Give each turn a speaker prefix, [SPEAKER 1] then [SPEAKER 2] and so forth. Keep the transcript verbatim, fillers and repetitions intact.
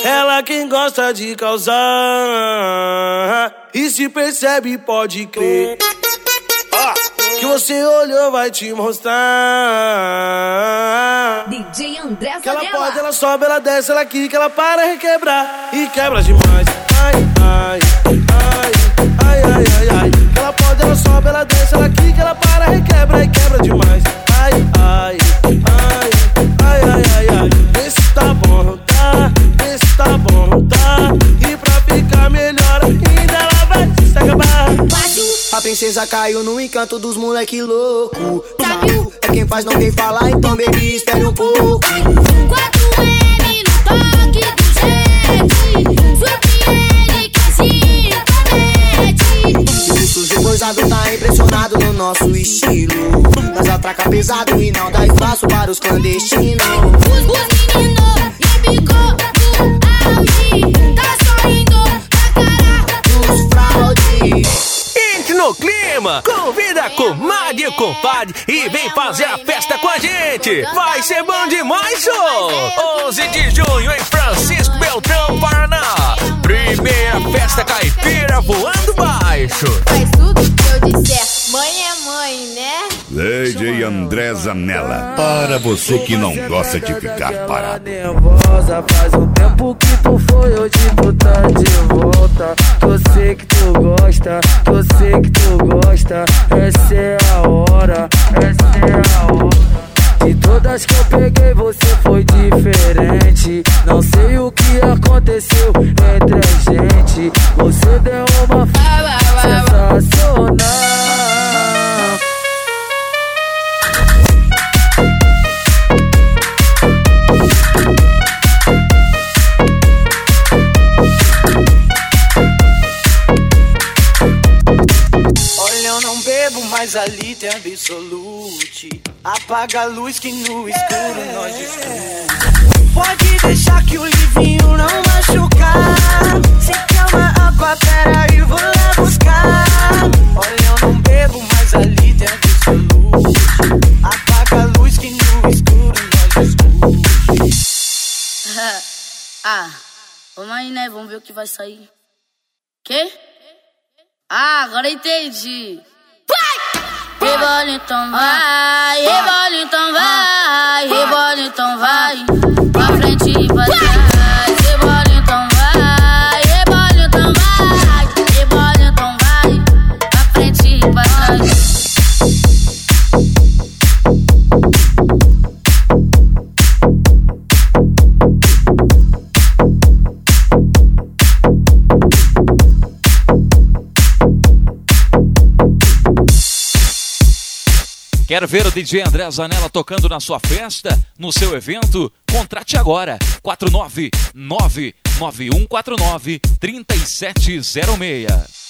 [SPEAKER 1] Ela quem gosta de causar e se percebe, pode crer. Que você olhou vai te mostrar.
[SPEAKER 2] D J André Zanella.
[SPEAKER 1] Que ela pode, ela sobe, ela desce, ela quica, ela para requebrar e quebra demais. Ai, ai, ai, ai, ai, ai, ai. Que ela pode, ela sobe, ela desce, ela quica, ela para requebra e quebra demais. Ai, ai, ai, ai, ai, ai, ai. Vê se tá bom, tá? Vê se tá bom, tá? E pra ficar melhor ainda ela vai se acabar.
[SPEAKER 3] A princesa caiu no encanto dos moleque louco. É quem faz, não quem fala, então baby, espere um pouco.
[SPEAKER 4] quatro M no toque do jet. Surpreende quem se compromete.
[SPEAKER 3] Isso depoisado tá impressionado no nosso estilo. Nós atraca pesado e não dá espaço para os clandestinos.
[SPEAKER 4] Os, os meninos rebicou do auge. Tá sorrindo na cara
[SPEAKER 3] Dos fraudes.
[SPEAKER 5] Entre no clima, convida a comadre e o compadre e vem fazer a festa com a gente. Vai ser bom demais, show! onze de junho em Francisco Beltrão, Paraná. Primeira festa caipira voando baixo.
[SPEAKER 6] Faz tudo que eu disser, mãe é mãe, né?
[SPEAKER 7] D J André Zanella, para você que não gosta de ficar parado.
[SPEAKER 1] Nervosa, faz um tempo que tu foi, hoje tu tá de volta. Que eu sei que tu gosta, que eu sei que tu gosta. Essa é a hora, essa é a hora. De todas que eu peguei você foi diferente. Não sei o que aconteceu entre a gente. Você deu uma fala sensacional. Mas ali tem Absolute. Apaga a luz que no escuro nós discute. Pode deixar que o livinho não machucar. Se quer uma água, peraí, vou lá buscar. Olha, eu não bebo, mas ali tem Absolute. Apaga a luz que no escuro nós discute.
[SPEAKER 8] Ah, vamos aí, né? Vamos ver o que vai sair. Quê? Ah, agora entendi. Rebola então vai, rebola então vai, rebola então vai, pra frente e pra trás. Rebola então vai, rebola então vai, rebola então vai, pra frente e pra trás.
[SPEAKER 5] Quer ver o D J André Zanella tocando na sua festa, no seu evento? Contrate agora, quatro nove nove nove um quatro nove três sete zero seis.